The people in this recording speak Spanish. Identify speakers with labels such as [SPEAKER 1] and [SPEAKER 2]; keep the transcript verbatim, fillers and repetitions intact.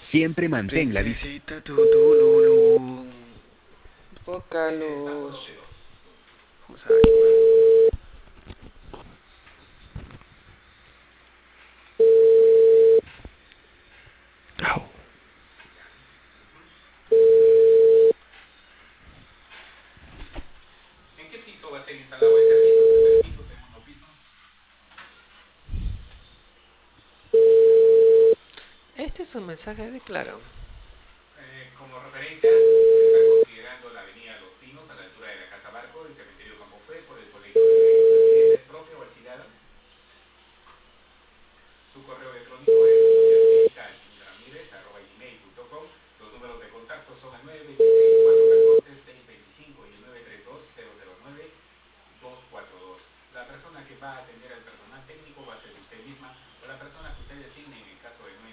[SPEAKER 1] Siempre mantén la vista.
[SPEAKER 2] Princesita tutululú, poca luz. Vamos a ver. Au.
[SPEAKER 3] ¿En qué piso va a ser instalado este piso? ¿Tercer piso, segundo piso?
[SPEAKER 2] Este es un mensaje de Claro.
[SPEAKER 3] Eh, como referencia, se está considerando la avenida Los